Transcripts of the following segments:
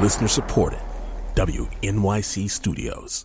Listener supported. WNYC Studios.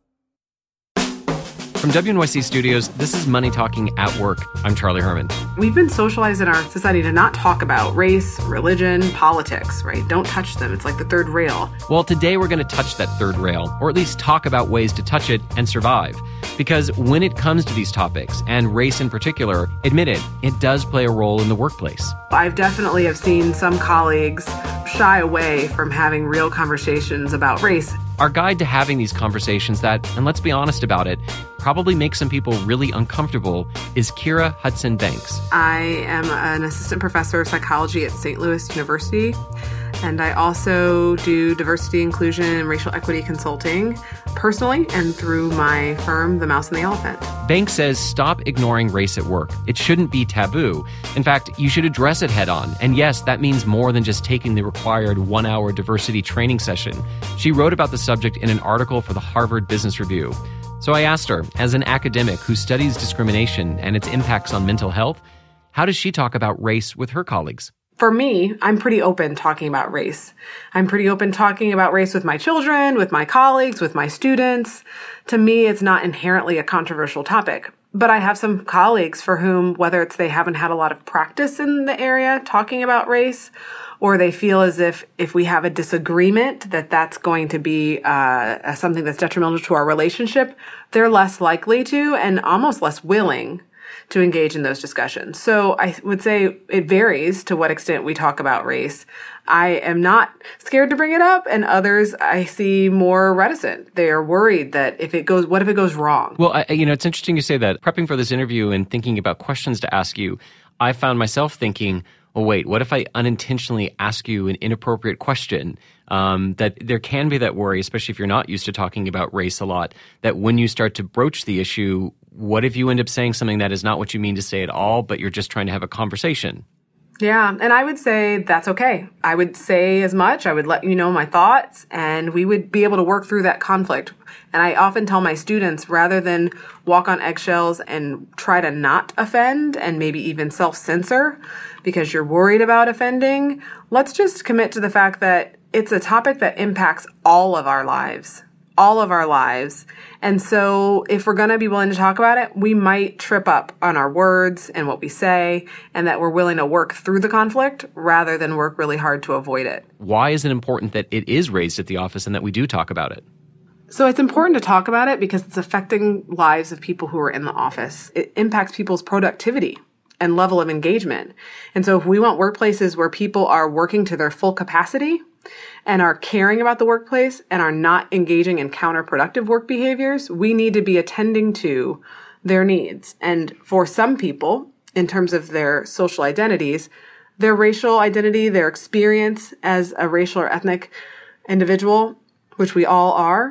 From WNYC Studios, this is Money Talking at Work. I'm Charlie Herman. We've been socialized in our society to not talk about race, religion, politics, right? Don't touch them. It's like the third rail. Well, today we're going to touch that third rail, or at least talk about ways to touch it and survive. Because when it comes to these topics, and race in particular, admit it, it does play a role in the workplace. I've definitely have seen some colleagues shy away from having real conversations about race. Our guide to having these conversations that, and let's be honest about it, probably make some people really uncomfortable is Kira Hudson Banks. I am an assistant professor of psychology at St. Louis University, and I also do diversity, inclusion, and racial equity consulting personally and through my firm, The Mouse and the Elephant. Banks says stop ignoring race at work. It shouldn't be taboo. In fact, you should address it head on. And yes, that means more than just taking the required 1-hour diversity training session. She wrote about the subject in an article for the Harvard Business Review. So I asked her, as an academic who studies discrimination and its impacts on mental health, how does she talk about race with her colleagues? For me, I'm pretty open talking about race. I'm pretty open talking about race with my children, with my colleagues, with my students. To me, it's not inherently a controversial topic. But I have some colleagues for whom, whether it's they haven't had a lot of practice in the area talking about race, or they feel as if we have a disagreement, that's going to be something that's detrimental to our relationship, they're less likely to and almost less willing to engage in those discussions. So I would say it varies to what extent we talk about race. I am not scared to bring it up, and others I see more reticent. They are worried that what if it goes wrong? Well, it's interesting you say that. Prepping for this interview and thinking about questions to ask you, I found myself thinking, well, wait, what if I unintentionally ask you an inappropriate question? That there can be that worry, especially if you're not used to talking about race a lot, that when you start to broach the issue, what if you end up saying something that is not what you mean to say at all, but you're just trying to have a conversation? Yeah, and I would say that's okay. I would say as much. I would let you know my thoughts, and we would be able to work through that conflict. And I often tell my students, rather than walk on eggshells and try to not offend and maybe even self-censor because you're worried about offending, let's just commit to the fact that it's a topic that impacts all of our lives. All of our lives. And so if we're going to be willing to talk about it, we might trip up on our words and what we say, and that we're willing to work through the conflict rather than work really hard to avoid it. Why is it important that it is raised at the office and that we do talk about it? So it's important to talk about it because it's affecting lives of people who are in the office. It impacts people's productivity and level of engagement. And so if we want workplaces where people are working to their full capacity and are caring about the workplace and are not engaging in counterproductive work behaviors, we need to be attending to their needs. And for some people, in terms of their social identities, their racial identity, their experience as a racial or ethnic individual, which we all are,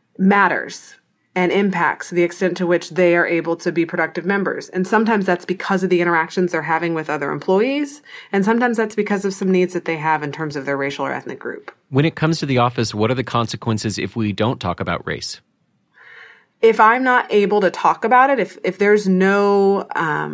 matters and impacts the extent to which they are able to be productive members. And sometimes that's because of the interactions they're having with other employees, and sometimes that's because of some needs that they have in terms of their racial or ethnic group. When it comes to the office, what are the consequences if we don't talk about race? If I'm not able to talk about it, if there's no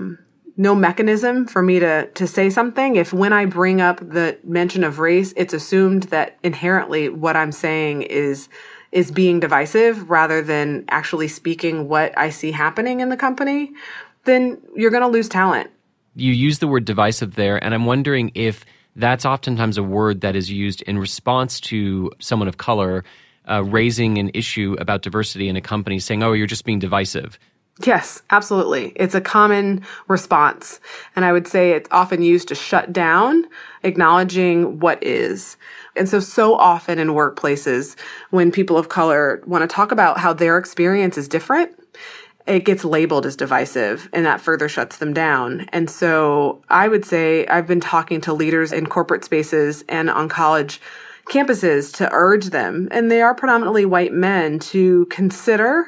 mechanism for me to say something, if when I bring up the mention of race, it's assumed that inherently what I'm saying is being divisive rather than actually speaking what I see happening in the company, then you're going to lose talent. You use the word divisive there, and I'm wondering if that's oftentimes a word that is used in response to someone of color raising an issue about diversity in a company, saying, oh, you're just being divisive. Yes, absolutely. It's a common response. And I would say it's often used to shut down acknowledging what is. And so often in workplaces, when people of color want to talk about how their experience is different, it gets labeled as divisive, and that further shuts them down. And so I would say I've been talking to leaders in corporate spaces and on college campuses to urge them, and they are predominantly white men, to consider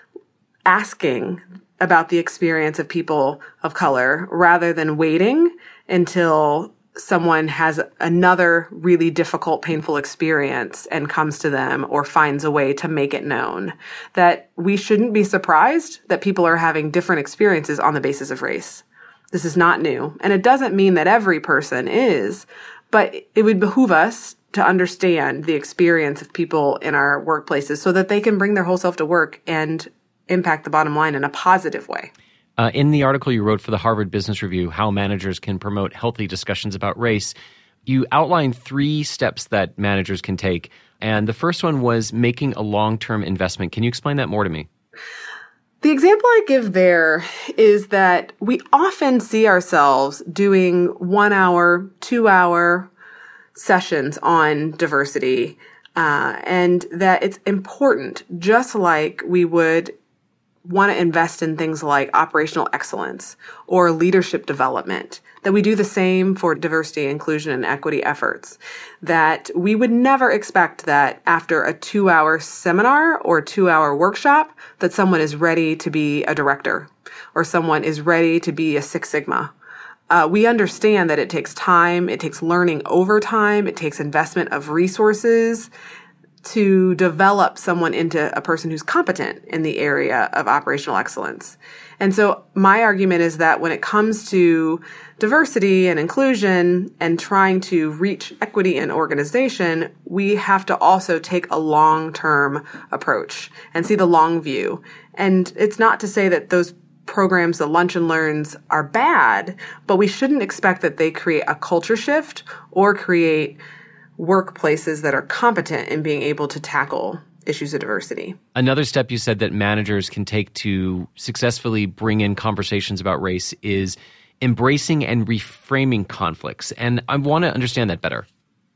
asking about the experience of people of color rather than waiting until someone has another really difficult, painful experience and comes to them or finds a way to make it known. That we shouldn't be surprised that people are having different experiences on the basis of race. This is not new. And it doesn't mean that every person is, but it would behoove us to understand the experience of people in our workplaces so that they can bring their whole self to work and impact the bottom line in a positive way. In the article you wrote for the Harvard Business Review, How Managers Can Promote Healthy Discussions About Race, you outlined 3 steps that managers can take. And the first one was making a long-term investment. Can you explain that more to me? The example I give there is that we often see ourselves doing 1 hour, 2 hour sessions on diversity, and that it's important, just like we would want to invest in things like operational excellence or leadership development, that we do the same for diversity, inclusion, and equity efforts, that we would never expect that after a 2-hour seminar or 2-hour workshop that someone is ready to be a director or someone is ready to be a Six Sigma. We understand that it takes time, it takes learning over time, it takes investment of resources to develop someone into a person who's competent in the area of operational excellence. And so my argument is that when it comes to diversity and inclusion and trying to reach equity in organization, we have to also take a long-term approach and see the long view. And it's not to say that those programs, the lunch and learns, are bad, but we shouldn't expect that they create a culture shift or create workplaces that are competent in being able to tackle issues of diversity. Another step you said that managers can take to successfully bring in conversations about race is embracing and reframing conflicts. And I want to understand that better.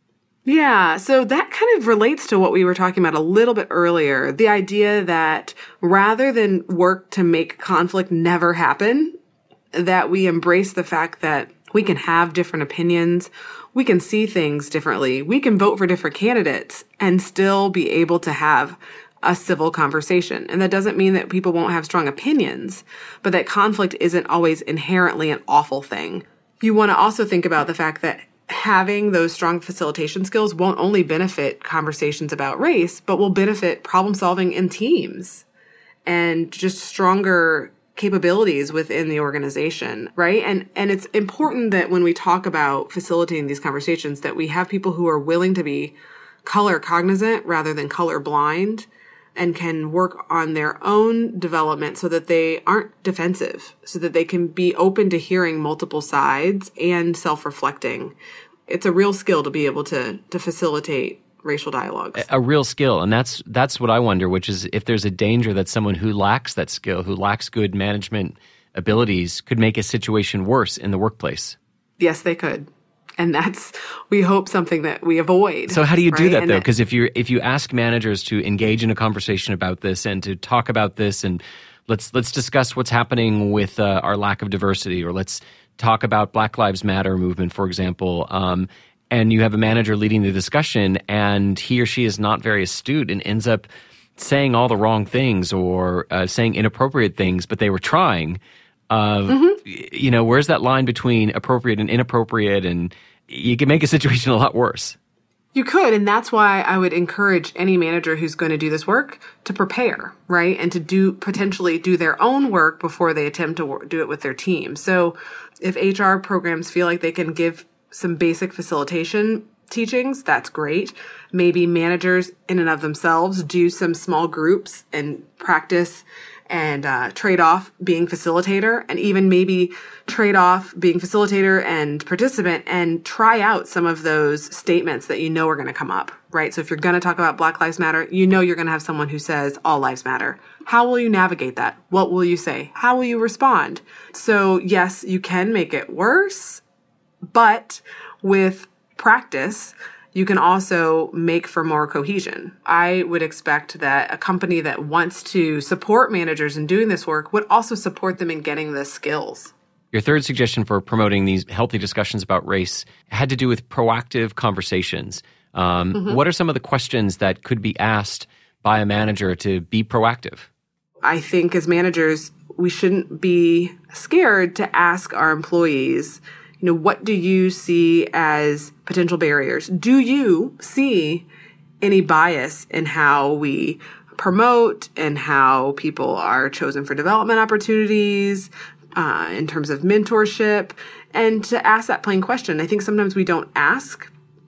Yeah, so that kind of relates to what we were talking about a little bit earlier. The idea that rather than work to make conflict never happen, that we embrace the fact that we can have different opinions, we can see things differently, we can vote for different candidates and still be able to have a civil conversation. And that doesn't mean that people won't have strong opinions, but that conflict isn't always inherently an awful thing. You want to also think about the fact that having those strong facilitation skills won't only benefit conversations about race, but will benefit problem solving in teams and just stronger capabilities within the organization, right? And it's important that when we talk about facilitating these conversations, that we have people who are willing to be color cognizant rather than color blind and can work on their own development so that they aren't defensive, so that they can be open to hearing multiple sides and self-reflecting. It's a real skill to be able to facilitate racial dialogues. A real skill. And that's what I wonder, which is if there's a danger that someone who lacks that skill, who lacks good management abilities, could make a situation worse in the workplace. Yes, they could. And that's, we hope, something that we avoid. So how do you do that, though? Because if you ask managers to engage in a conversation about this and to talk about this, and let's discuss what's happening with our lack of diversity, or let's talk about Black Lives Matter movement, for example, and you have a manager leading the discussion and he or she is not very astute and ends up saying all the wrong things or saying inappropriate things, but they were trying. You know, where's that line between appropriate and inappropriate? And you can make a situation a lot worse. You could, and that's why I would encourage any manager who's going to do this work to prepare, right? And to potentially do their own work before they attempt to do it with their team. So if HR programs feel like they can give some basic facilitation teachings, that's great. Maybe managers in and of themselves do some small groups and practice and trade off being facilitator, and even maybe trade off being facilitator and participant and try out some of those statements that you know are going to come up, right? So if you're going to talk about Black Lives Matter, you know you're going to have someone who says all lives matter. How will you navigate that? What will you say? How will you respond? So yes, you can make it worse, but with practice, you can also make for more cohesion. I would expect that a company that wants to support managers in doing this work would also support them in getting the skills. Your third suggestion for promoting these healthy discussions about race had to do with proactive conversations. What are some of the questions that could be asked by a manager to be proactive? I think as managers, we shouldn't be scared to ask our employees, you know, what do you see as potential barriers? Do you see any bias in how we promote and how people are chosen for development opportunities, in terms of mentorship? And to ask that plain question. I think sometimes we don't ask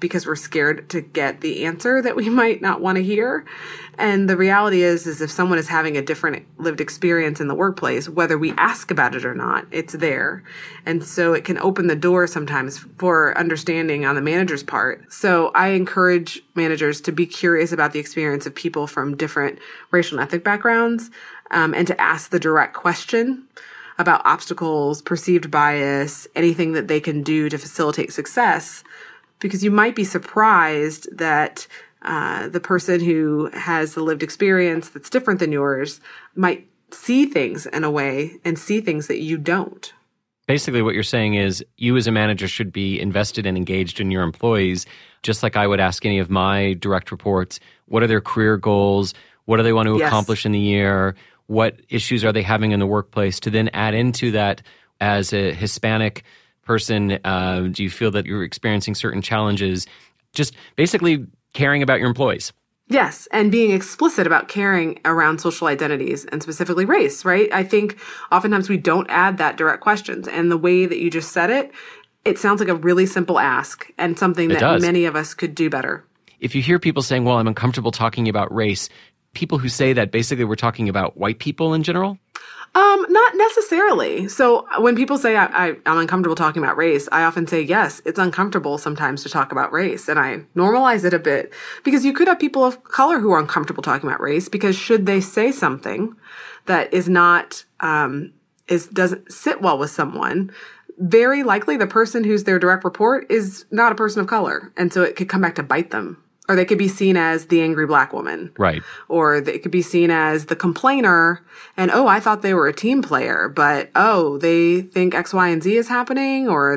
because we're scared to get the answer that we might not want to hear. And the reality is if someone is having a different lived experience in the workplace, whether we ask about it or not, it's there. And so it can open the door sometimes for understanding on the manager's part. So I encourage managers to be curious about the experience of people from different racial and ethnic backgrounds, and to ask the direct question about obstacles, perceived bias, anything that they can do to facilitate success. Because you might be surprised that the person who has the lived experience that's different than yours might see things in a way and see things that you don't. Basically, what you're saying is you as a manager should be invested and engaged in your employees, just like I would ask any of my direct reports, what are their career goals? What do they want to accomplish in the year? What issues are they having in the workplace? To then add into that, as a Hispanic person, do you feel that you're experiencing certain challenges? Just basically caring about your employees. Yes, and being explicit about caring around social identities and specifically race, right? I think oftentimes we don't add that direct questions. And the way that you just said it, it sounds like a really simple ask and something that many of us could do better. If you hear people saying, well, I'm uncomfortable talking about race, people who say that basically we're talking about white people in general? Not necessarily. So when people say I'm uncomfortable talking about race, I often say, yes, it's uncomfortable sometimes to talk about race. And I normalize it a bit because you could have people of color who are uncomfortable talking about race because should they say something that is not, doesn't sit well with someone, very likely the person who's their direct report is not a person of color. And so it could come back to bite them. Or they could be seen as the angry black woman. Right. Or they could be seen as the complainer and, oh, I thought they were a team player, but, oh, they think X, Y, and Z is happening, or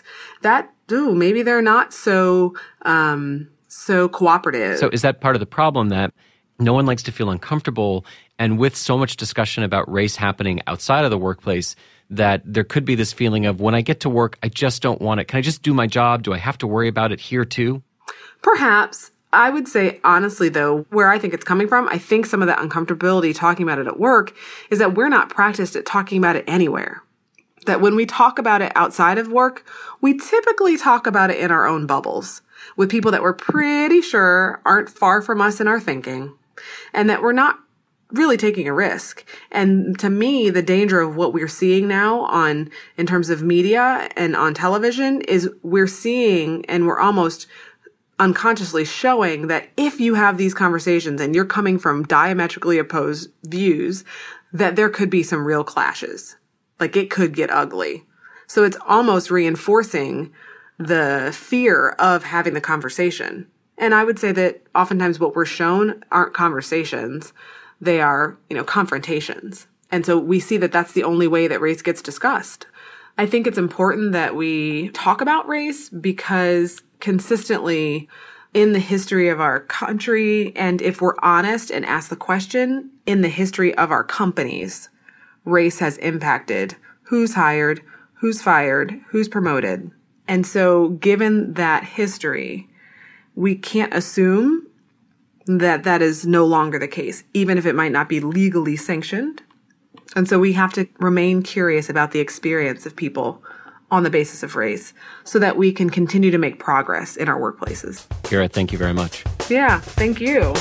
maybe they're not so cooperative. So is that part of the problem that no one likes to feel uncomfortable, and with so much discussion about race happening outside of the workplace, that there could be this feeling of when I get to work, I just don't want it. Can I just do my job? Do I have to worry about it here too? Perhaps. I would say, honestly, though, where I think it's coming from, I think some of that uncomfortability talking about it at work is that we're not practiced at talking about it anywhere. That when we talk about it outside of work, we typically talk about it in our own bubbles with people that we're pretty sure aren't far from us in our thinking, and that we're not really taking a risk. And to me, the danger of what we're seeing now in terms of media and on television is we're seeing, and we're almost unconsciously showing, that if you have these conversations and you're coming from diametrically opposed views, that there could be some real clashes. Like it could get ugly. So it's almost reinforcing the fear of having the conversation. And I would say that oftentimes what we're shown aren't conversations. They are, confrontations. And so we see that that's the only way that race gets discussed. I think it's important that we talk about race because consistently in the history of our country, and if we're honest and ask the question, in the history of our companies, race has impacted who's hired, who's fired, who's promoted. And so given that history, we can't assume that that is no longer the case, even if it might not be legally sanctioned. And so we have to remain curious about the experience of people on the basis of race so that we can continue to make progress in our workplaces. Kira, thank you very much. Yeah, thank you.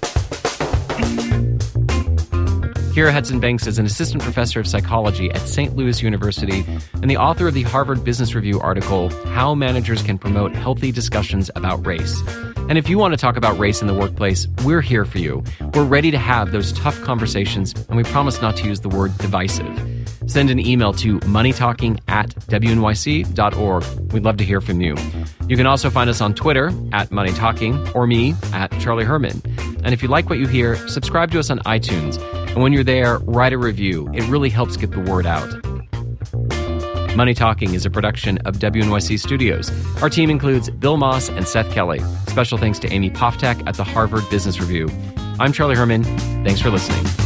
Kira Hudson Banks is an assistant professor of psychology at St. Louis University and the author of the Harvard Business Review article, How Managers Can Promote Healthy Discussions About Race. And if you want to talk about race in the workplace, we're here for you. We're ready to have those tough conversations, and we promise not to use the word divisive. Send an email to moneytalking@wnyc.org. We'd love to hear from you. You can also find us on Twitter @moneytalking or me @Charlie Herman. And if you like what you hear, subscribe to us on iTunes. And when you're there, write a review. It really helps get the word out. Money Talking is a production of WNYC Studios. Our team includes Bill Moss and Seth Kelly. Special thanks to Amy Poftak at the Harvard Business Review. I'm Charlie Herman. Thanks for listening.